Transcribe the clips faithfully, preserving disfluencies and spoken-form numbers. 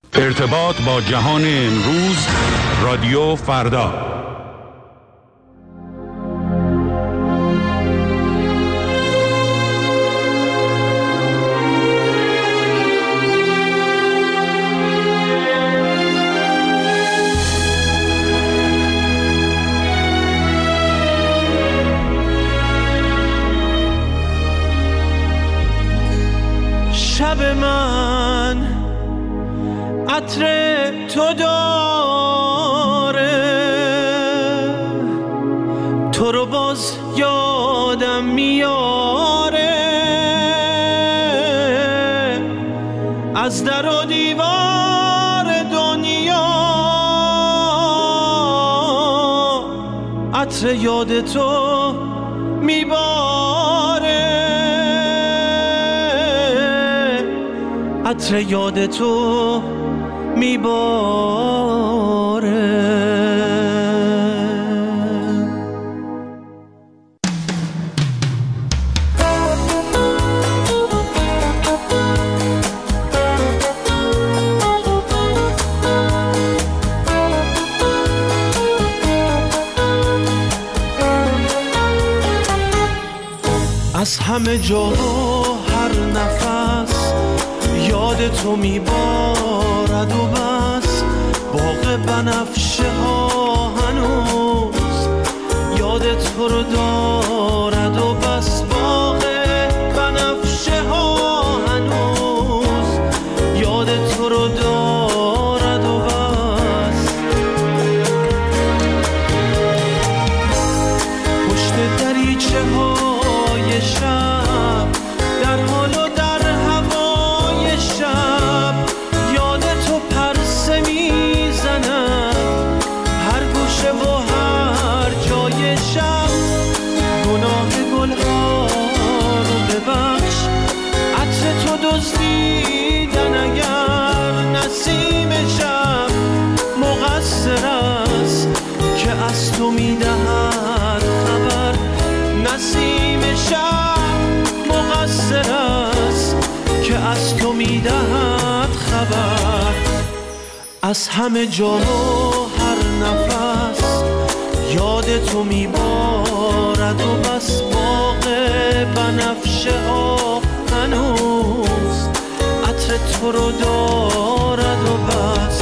ارتباط با جهان امروز، رادیو فردا. شب من عطر تو داره، تو رو باز یادم میاره، از در و دیوار دنیا عطر یاد تو میباره، عطر یاد تو میباره. از همه جا هر نفس یاد تو میبارد و بس، باغ بنفشه ها هنوز یاد تو رو دارد و بس، باغ بنفشه ها هنوز یاد تو رو دارد و بس. پشت دریچه های شب در حال و در هوای شب یاد تو پرسه میزند، هر گوشه و هر جای شب. گناه گلها رو ببخش، عطر تو دزدیدن اگر نسیم شب مقصر است که از تو میدهد خبر، نسیم شب مقصر است که از تو میدهد خبر. از همه جا و هر نفس یاد تو میبارد و بس، باغ بنفشه ها هنوز عطر تو رو دارد و بس.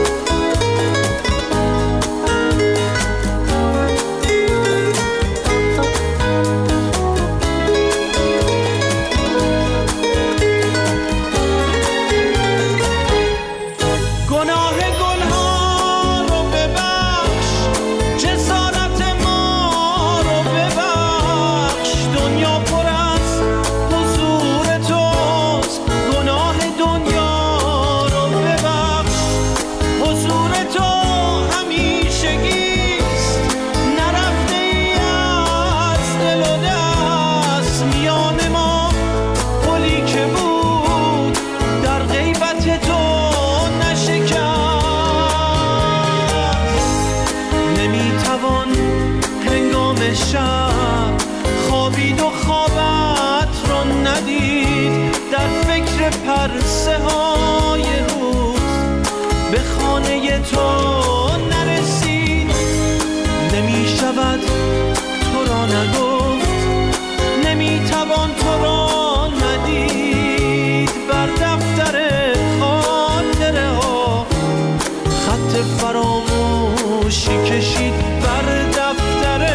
خوابید و خوابت رو ندید، در فکر پرسه های روز به خانه تو نرسید. نمی شود تو را نگفت، نمی توان تو را ندید، بر دفتر خاطره ها خط فراموشی کشید، بر دفتر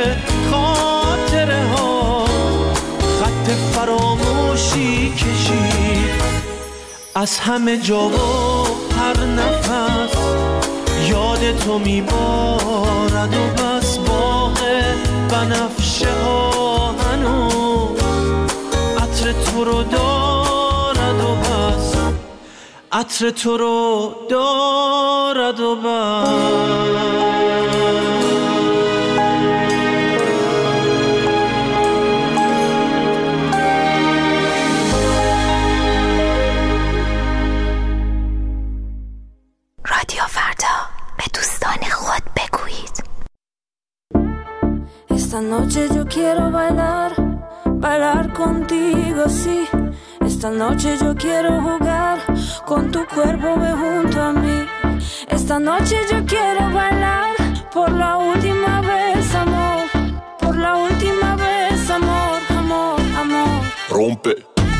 خاطره ها خط فراموشی کشید. از همه جا و هر نفس یاد تو میبارد و بس، باغ بنفشه ها هنوز عطر تو رو دارد و بس، عطر تو رو دارد و بس. رادیو فردا، به دوستان خود بگویید. Esta noche yo quiero bailar, bailar contigo, sí. Esta Esta noche yo quiero jugar con tu cuerpo ven junto a mí. Esta noche yo quiero bailar por la última vez, amor. Por la última vez, amor, amor, amor. Rompe.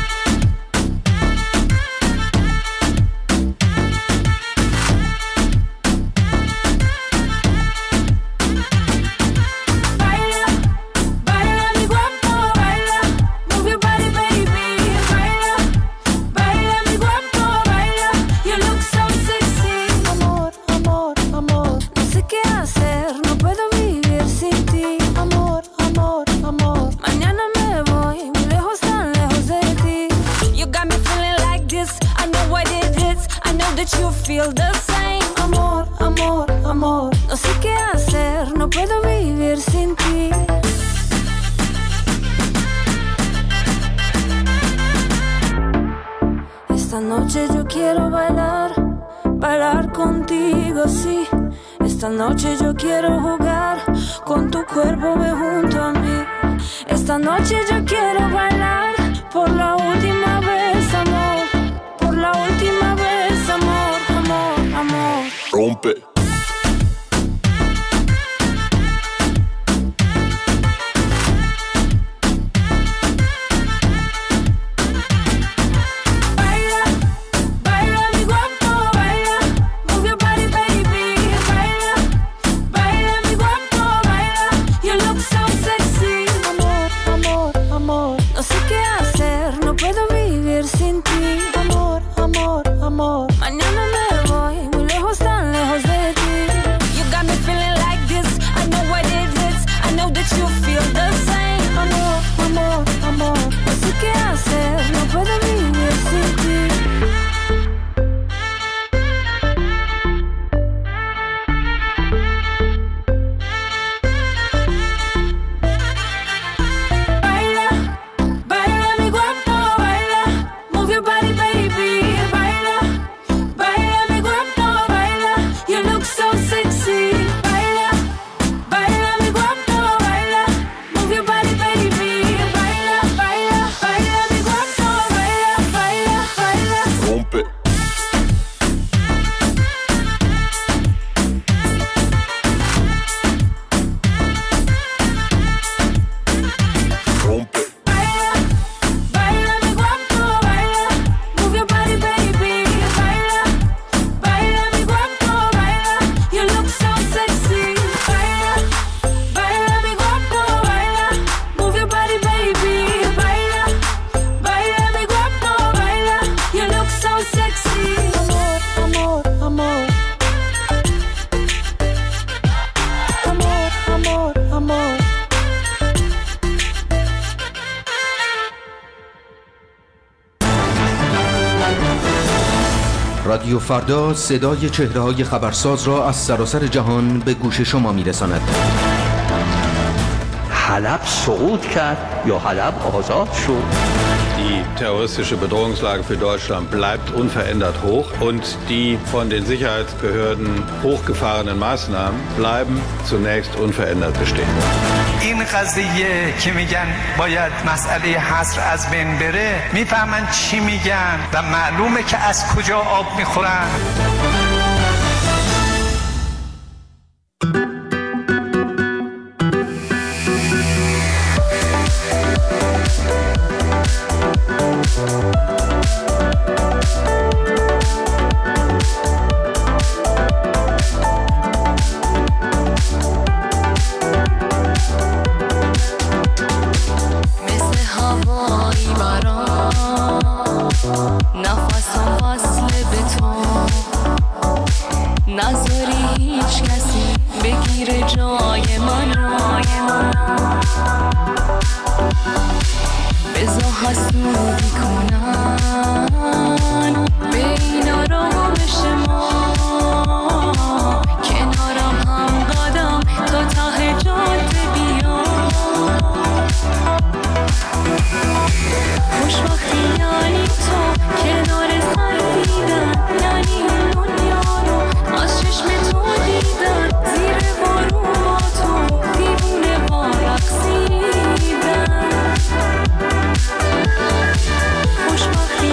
You feel the same. Amor, amor, amor. No sé qué hacer, no puedo vivir sin ti. Esta noche yo quiero bailar, bailar contigo, sí. Esta noche yo quiero jugar con tu cuerpo ven junto a mí. Esta noche yo quiero bailar por la última vez, amor. Por la última vez, amor, amor, amor. Rompe. رادیو فردا صدای چهره‌های خبرساز را از سراسر جهان به گوش شما می‌رساند. حلب سقوط کرد یا حلب آزاد شد. Die terroristische Bedrohungslage für Deutschland bleibt unverändert hoch und die von den Sicherheitsbehörden hochgefahrenen Maßnahmen bleiben zunächst unverändert bestehen. این قضیه که میگن باید مسئله حصر از بین بره میفهمن چی میگن و معلومه که از کجا آب میخورن. خوشبختی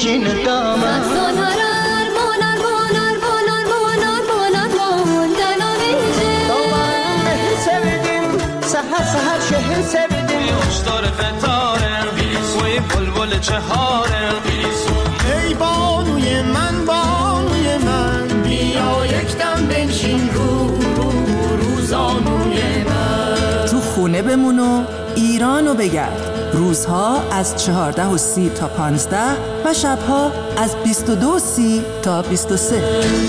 بنشین دامن سال هر ارمان ارمان ارمان ارمان ارمان ارمان دنامیجه دامن مهر سویدیم سهر سهر شهر سویدیم خوشدار فتاره وی بلبل چهاره ای بانوی من بانوی من بیا یکدم بنشین رو رو روزانوی من. تو خونه بمون و ایرانو بگرد. روزها از چهارده و سی تا پانزده و شبها از بیست و دو و سی تا بیست و سه.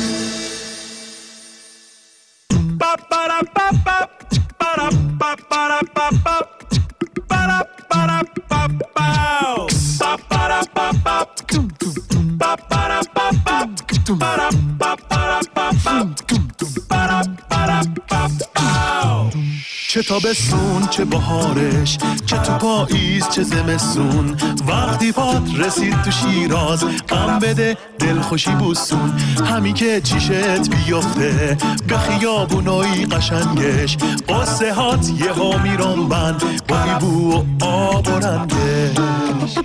چه تابستون چه بهارش، چه تو پاییز چه زمستون، وقتی پات رسید تو شیراز غم بده دلخوشی بوسون. همی که چیشت بیفته به خیابونای قشنگش، قصه هات یه ها میرم بند با بو و آب و رنگش.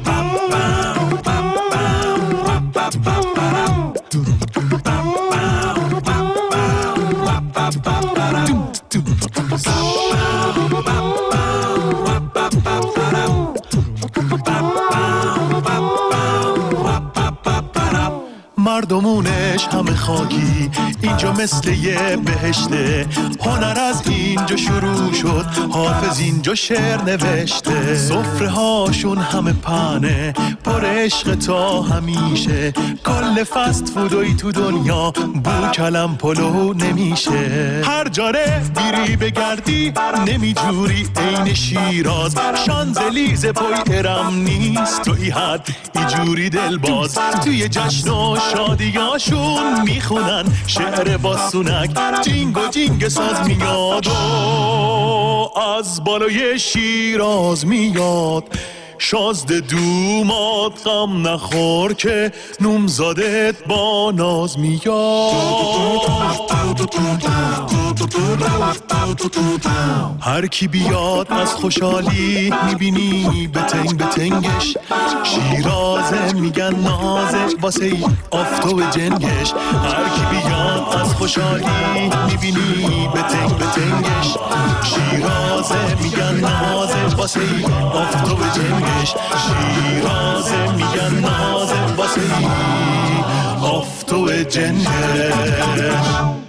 مردمونش همه خاکی، اینجا مثل یه بهشته. هنر از اینجا شروع شد، حافظ اینجا شعر نوشته. سفره هاشون همه پنه پر عشق تا همیشه. کل فست فودوی تو دنیا بو کلم پلو نمیشه. هر جاره بیری بگردی نمی جوری عین شیراز. شانزلیزه پای ارم نیست توی حد ایجوری دلباز. توی جشن و شادیاشون میخونن شعر باسونک، جینگ و جینگ ساز میاد و از بالای شیراز میاد. شازده دومات غم نخور که نومزادت با ناز میاد. هر کی بیاد از خوشحالی میبینی بتنگ بتنگش. شیرازه میگن نازه واسه ای آفتاب جنگش. هر کی بیاد از خوشحالی میبینی بتنگ بتنگش. شیرازه میگن نازه واسه ای آفتاب جنگش. شیرازه میگن نازه واسه ای آفتاب جنگش.